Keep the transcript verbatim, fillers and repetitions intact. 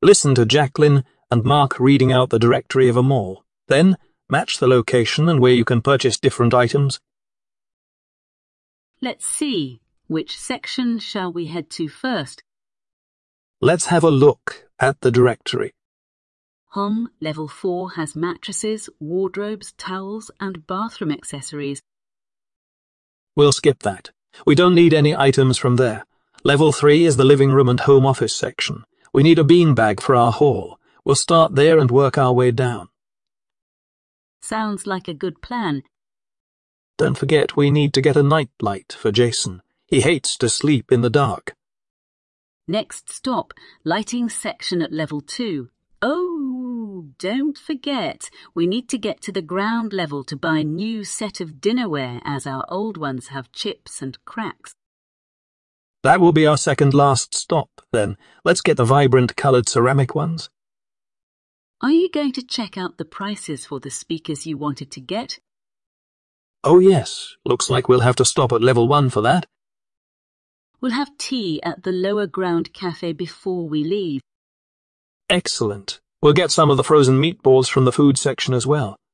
Listen to Jacqueline and Mark reading out the directory of a mall. Then, match the location and where you can purchase different items. Let's see. Which section shall we head to first? Let's have a look at the directory. Home Level four has mattresses, wardrobes, towels and bathroom accessories. We'll skip that. We don't need any items from there. Level three is the living room and home office section. We need a beanbag for our haul. We'll start there and work our way down. Sounds like a good plan. Don't forget we need to get a night light for Jason. He hates to sleep in the dark. Next stop, lighting section at level two. Oh, don't forget, we need to get to the ground level to buy a new set of dinnerware as our old ones have chips and cracks. That will be our second last stop, then. Let's get the vibrant coloured ceramic ones. Are you going to check out the prices for the speakers you wanted to get? Oh yes, looks like we'll have to stop at level one for that. We'll have tea at the lower ground cafe before we leave. Excellent. We'll get some of the frozen meatballs from the food section as well.